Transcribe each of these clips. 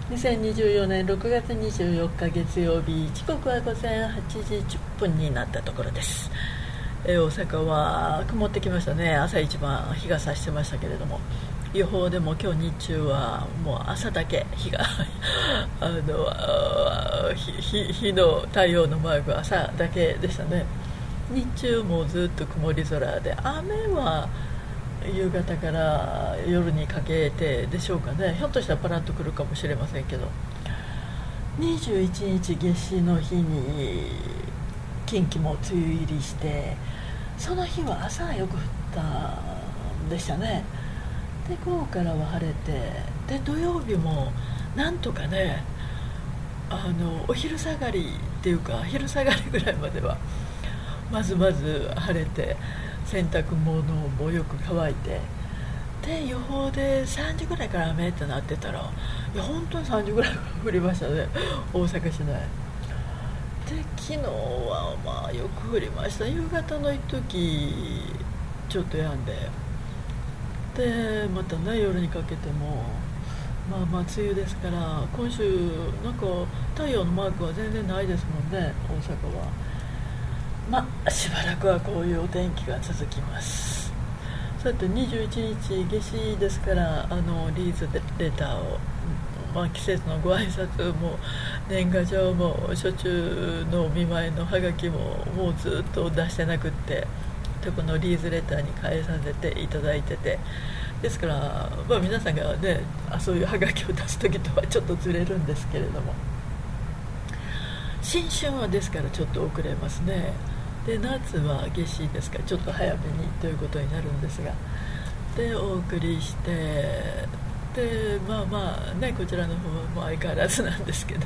2024年6月24日月曜日、時刻は午前8時10分になったところです。大阪は曇ってきましたね。朝一番日が差してましたけれども、予報でも今日日中はもう朝だけ日が日の太陽のマークは朝だけでしたね。日中もずっと曇り空で、雨は夕方から夜にかけてでしょうかね。ひょっとしたらパラッと来るかもしれませんけど、21日夏至の日に近畿も梅雨入りして、その日は朝よく降ったんでしたね。で午後からは晴れて、で土曜日もなんとかね、お昼下がりっていうか昼下がりぐらいまではまず晴れて、洗濯物もよく乾いて、で予報で3時ぐらいから雨ってなってたら、いや本当に3時ぐらいから降りましたね、大阪市内で。昨日はまあよく降りました。夕方の一時ちょっと止んで、でまたね夜にかけてもまあ梅雨ですから、今週なんか太陽のマークは全然ないですもんね、大阪は。しばらくはこういうお天気が続きます。さて21日夏至ですから、リーズレターを、季節のご挨拶も年賀状も初中のお見舞いのハガキももうずっと出してなくって、でこのリーズレターに変えさせていただいてて、ですから、皆さんがねそういうハガキを出す時とはちょっとずれるんですけれども、新春はですからちょっと遅れますね。で夏は夏至ですからちょっと早めにということになるんですが、でお送りして、でこちらの方はもう相変わらずなんですけど、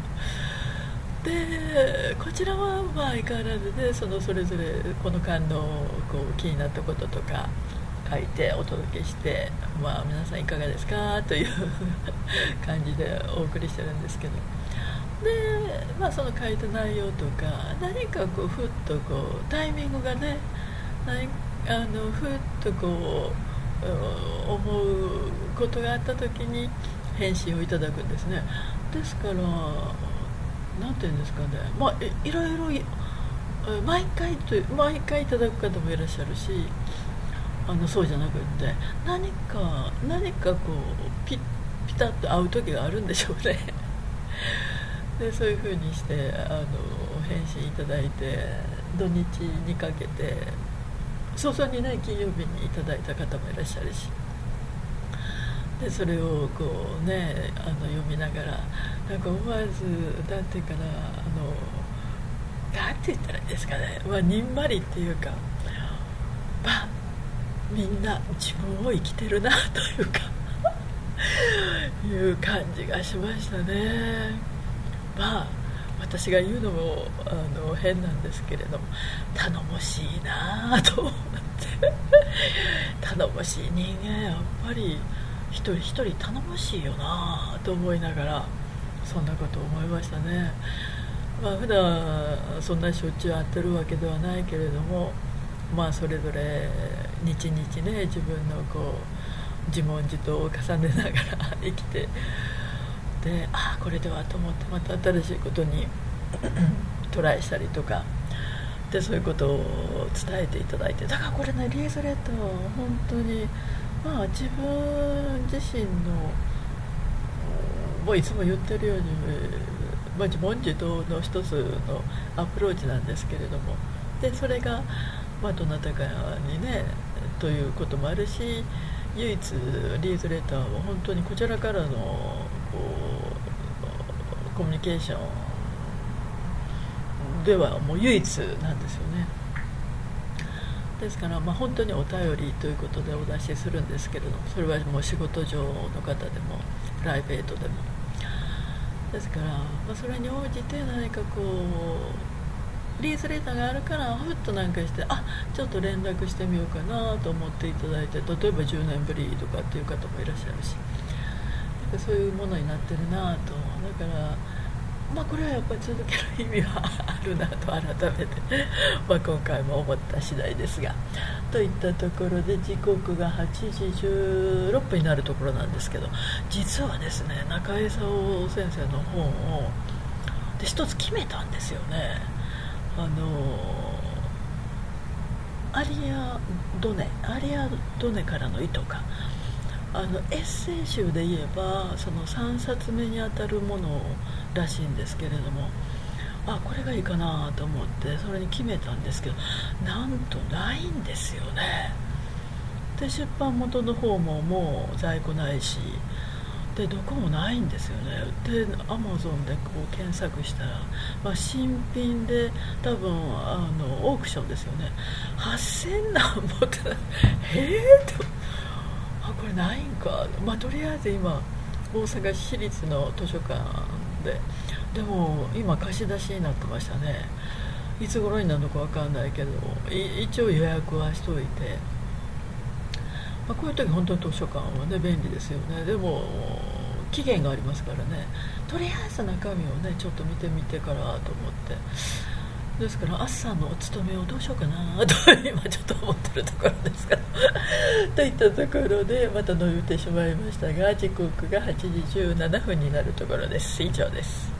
でこちらは相変わらずで、それぞれこの間の気になったこととか書いてお届けして、皆さんいかがですかという感じでお送りしてるんですけど、でその書いた内容とか、何かふっとタイミングがね、ふっと思うことがあった時に返信をいただくんですね。ですからなんていうんですかね、いろいろ毎回いただく方もいらっしゃるし、そうじゃなくって何かピタッと合う時があるんでしょうね。でそういう風にして返信いただいて、土日にかけて早々にね金曜日にいただいた方もいらっしゃるし、でそれを読みながら、なんか思わずなんていうかな、なんて言ったらいいですかね、にんまりっていうか、みんな自分を生きてるなというかいう感じがしましたね。私が言うのも変なんですけれども、頼もしいなと思って頼もしい人間、やっぱり一人一人頼もしいよなと思いながら、そんなことを思いましたね。普段そんなしょっちゅう会ってるわけではないけれども、それぞれ日々ね自分の自問自答を重ねながら生きて、でこれではと思ってまた新しいことにトライしたりとかで、そういうことを伝えていただいて、だからこれねリーズレターは本当に自分自身のいつも言ってるように、自問自答の一つのアプローチなんですけれども、でそれがどなたかにねということもあるし、唯一リーズレターは本当にこちらからのコミュニケーションではもう唯一なんですよね。ですから本当にお便りということでお出しするんですけれども、それはもう仕事上の方でもプライベートでもですから、それに応じて何かリーズレターがあるからふっとなんかして、ちょっと連絡してみようかなと思っていただいて、例えば10年ぶりとかっていう方もいらっしゃるし、そういうものになってるなと。だからこれはやっぱり続ける意味はあるなと改めて今回も思った次第ですが、 といったところで時刻が8時16分になるところなんですけど、実はですね、中江功先生の本をで一つ決めたんですよね。アリア・ドネからの糸か、エッセイ集で言えばその3冊目にあたるものらしいんですけれども、これがいいかなと思ってそれに決めたんですけど、なんとないんですよね。で出版元の方ももう在庫ないし、でどこもないんですよね。でアマゾンでこう検索したら、新品で多分オークションですよね、8000何本ってとこれないんか、とりあえず今大阪市立の図書館でも今貸し出しになってましたね。いつ頃になるのか分かんないけど一応予約はしといて、こういう時本当に図書館はね便利ですよね。でも期限がありますからね、とりあえず中身をねちょっと見てみてからと思って、ですから朝のお勤めをどうしようかなと今ちょっと思ってるところですからといったところでまた伸びてしまいましたが、時刻が8時17分になるところです。以上です。